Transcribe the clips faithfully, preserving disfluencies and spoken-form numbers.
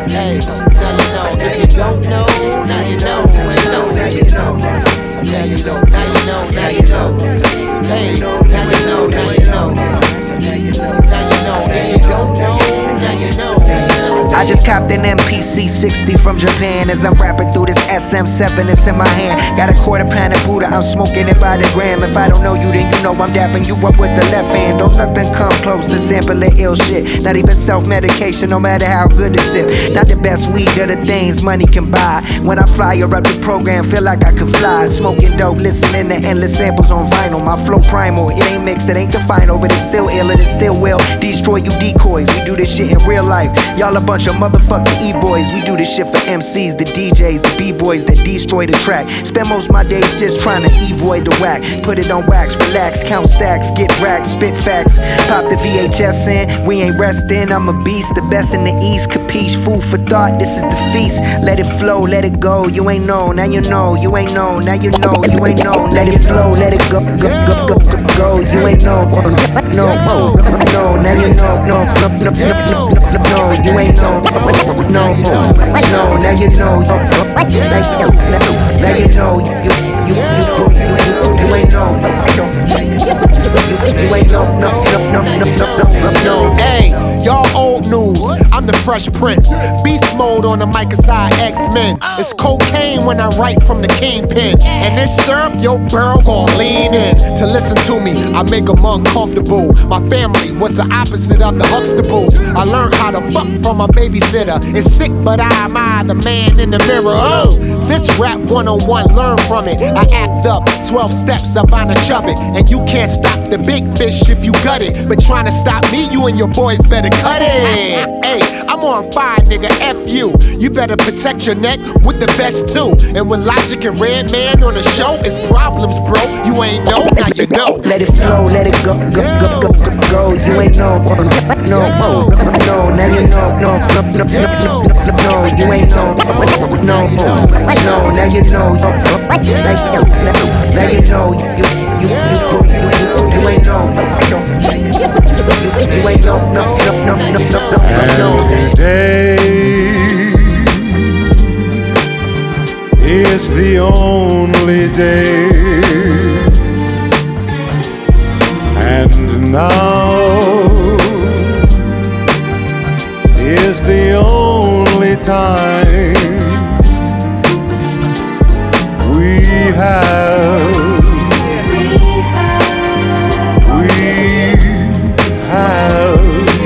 Hey, now you know. If you don't know, now you know. Now you know. Now you know. Now you know. Now you know. Hey, now you know. Now you know. Now you know. Now you know. If you don't know, now you know. I just copped an M P C sixty from Japan. As I'm rapping through this S M seven, it's in my hand. Got a quarter pound of Buddha, I'm smoking it by the gram. If I don't know you, then you know I'm dapping you up with the left hand. Don't nothing come close to sampling ill shit. Not even self-medication, no matter how good it sip. Not the best weed or the things money can buy. When I fly up the program, feel like I could fly. Smoking dope, listening to endless samples on vinyl. My flow primal, it ain't mixed, it ain't the final, but it's still ill and it still will destroy you decoys. We do this shit in real life. Y'all a bunch of motherfucking E-boys. We do this shit for M Cs, the D Js, the B-boys that destroy the track. Spend most of my days just trying to avoid the whack. Put it on wax, relax, count stacks, get racks, spit facts. Pop the V H S in, we ain't resting. I'm a beast, the best in the East. Capiche, food for thought, this is the feast. Let it flow, let it go. You ain't know, now you know. You ain't know, now you know. You ain't know, let it flow, let it go, go, go, go, go, go. You ain't know, no, no, no, now you know, no, no, no, no, no, no, you ain't know, no, no, no, now you know, now you know, you, you, you, you, you ain't know, you ain't know, no, no, no, no, no, no, no. Hey, y'all old news, I'm the Fresh Prince. Beast mode on the mic aside X-Men. It's cocaine when I write from the kingpin. And this syrup, your girl gon' lean in to listen to me. I make them uncomfortable. My family was the opposite of the Huxtables. I learned how to fuck from a babysitter. It's sick, but I admire the man in the mirror. Oh, this rap one-on-one, learn from it. I act up, twelve steps up on a chubby. And you can't stop the big fish if you gut it. But trying to stop me, you and your boys better cut it. Hey, I'm on fire, nigga, F you. You better protect your neck with the vest too. And when Logic and Redman on the show, it's problems, bro. You ain't know, now you know. Let it flow, let it go, go, go, go, go, go. You ain't know, no, no, no, now you know, no, no, no, no, no, no, you ain't know, no, no, no, now you know, now you know, you, you, you, you, you ain't know, you ain't know, no, no, no, no, no, no, no. Today is the only day, and now is the only time we have, we have, we have,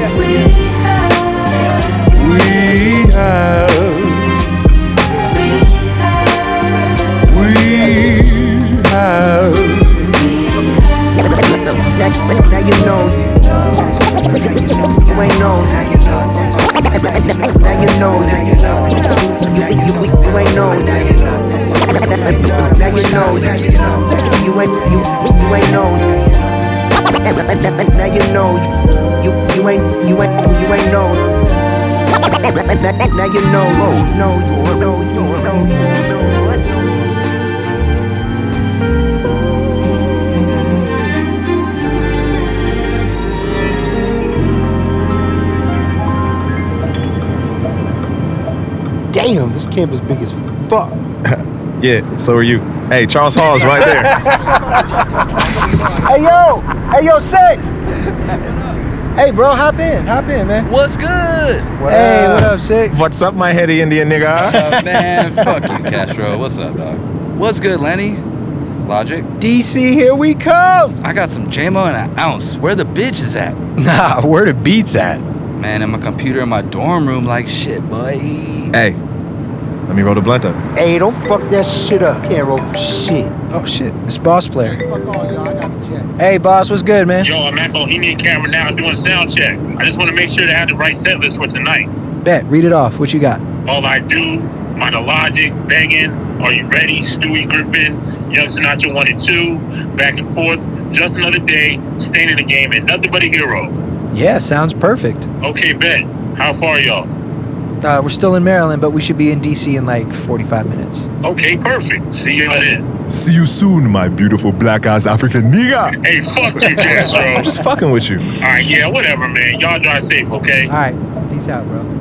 we have, now you know, you ain't know, now you know, now you know, now you know, you, you, you ain't know, now you know, now you know, you ain't, you, you ain't know, now you know, you, you ain't, you ain't, you ain't know, now you know, no, no, no, no, no, no. Damn, this camp is big as fuck. Yeah, so are you. Hey, Charles Hall's right there. Hey, yo! Hey, yo, Six! Hey, bro, hop in. Hop in, man. What's good? What hey, up? What up, Six? What's up, my heady Indian nigga? Uh, man, fuck you, Castro. What's up, dog? What's good, Lenny? Logic? D C, here we come! I got some J-Mo and an ounce. Where the bitches at? Nah, where the beats at? Man, in my computer in my dorm room like shit, boy. Hey, let me roll the blunt up. Hey, don't fuck that shit up. Can't roll for shit. Oh, shit. It's Boss Player. Fuck all y'all. I got the check. Hey, Boss, what's good, man? Yo, I'm at Bohemian Camera now doing sound check. I just want to make sure to have the right set list for tonight. Bet. Read it off. What you got? All I Do, Minor Logic, Bangin', Are You Ready, Stewie Griffin, Young Sinatra one and two, Back and Forth, Just Another Day, Staying in the Game, and Nothing But a Hero. Yeah, sounds perfect. Okay, bet. How far are y'all? Uh, we're still in Maryland, but we should be in D C in like forty-five minutes. Okay, perfect. See you then. See you soon, my beautiful black-ass African nigga. Hey, fuck you, Castro. I'm just fucking with you. All right, yeah, whatever, man. Y'all drive safe, okay? All right, peace out, bro.